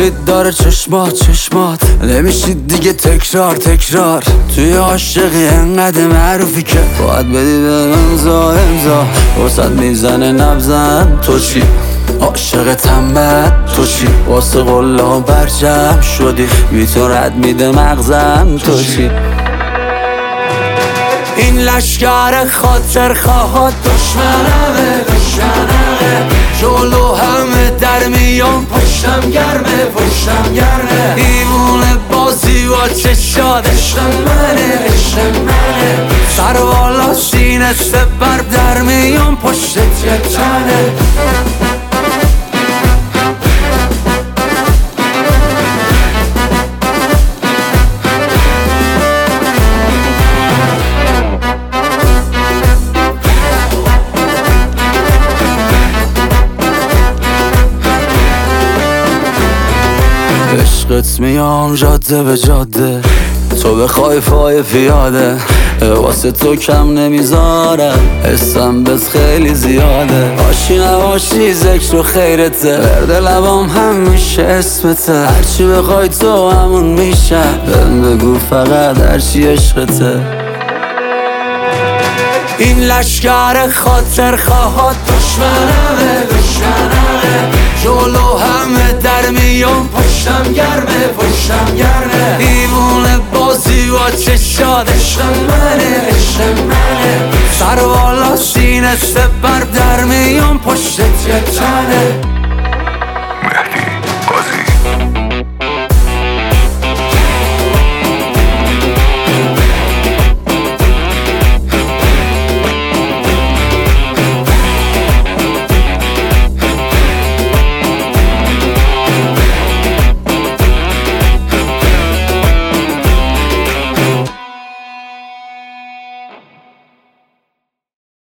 امید داره چشمات نمیشید دیگه تکرار توی عاشقی انقدر معروفی که باید بدی به امضا وسط میزنه نبزن تو چی؟ عاشق تنبت تو چی؟ واسه قلا برجم شدی بی تو رد میده مغزم تو چی؟ این لشکر خاطر خواهد دشمنمه جلو همه در میان پشتم گرمه ایمونه بازی و چشاد عشق منه سر والا سینه سپر در میان پشت تنه عشقت میام جاده به جاده تو بخوای پای پیاده واسه تو کم نمیذارم حسم بس خیلی زیاده باشی نباشی ذکر و خیرته ورد لبام همیشه اسمته هرچی بخوای تو همون میشم بهم بگو فقط هرچی عشقته این لشکر خاطر خواهد دشمنمه جلو همه در میان پشتم گرمه ایمونه بازی و چشاد عشق منه سر والا سینه سپر در میان پشت تنه مهدی قاضی